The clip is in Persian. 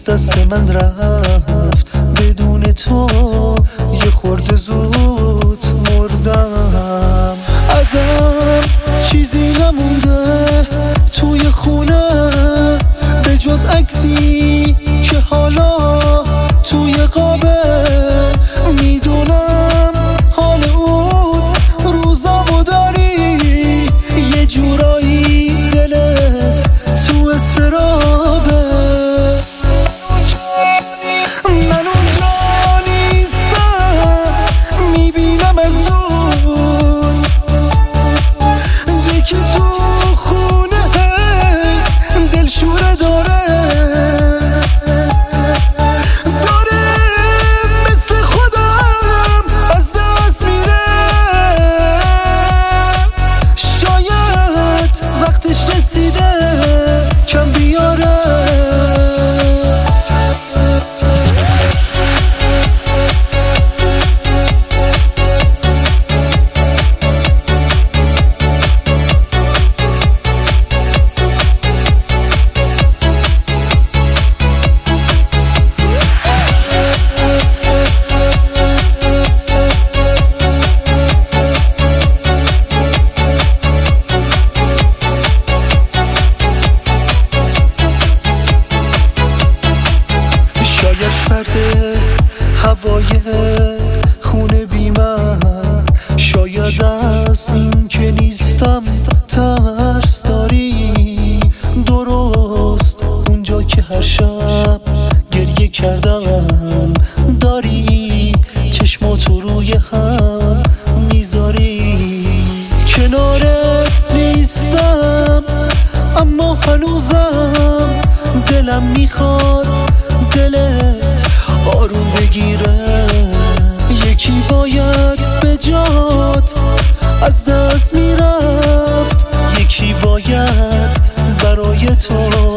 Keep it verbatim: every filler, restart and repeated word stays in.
از دست من رفت، بدون تو یه خورده زود مردم. ازم چیزی نمونده توی خونه به جز عکسی که حالا توی قابه. میدونم حال اون روزا و داری یه جورایی دلت تو استرابه. من اونجا نیستم، میبینم از دور یکی تو خونه دلشوره داره، سرده هوای خونه بی من، شاید از این که نیستم ترس داری. درست اونجا که هر شب گریه کردم داری چشماتو روی هم میذاری. کنارت نیستم اما هنوزم دلم میخواد دلت آروم بگیره. یکی باید به جات از دست میرفت، یکی باید برای تو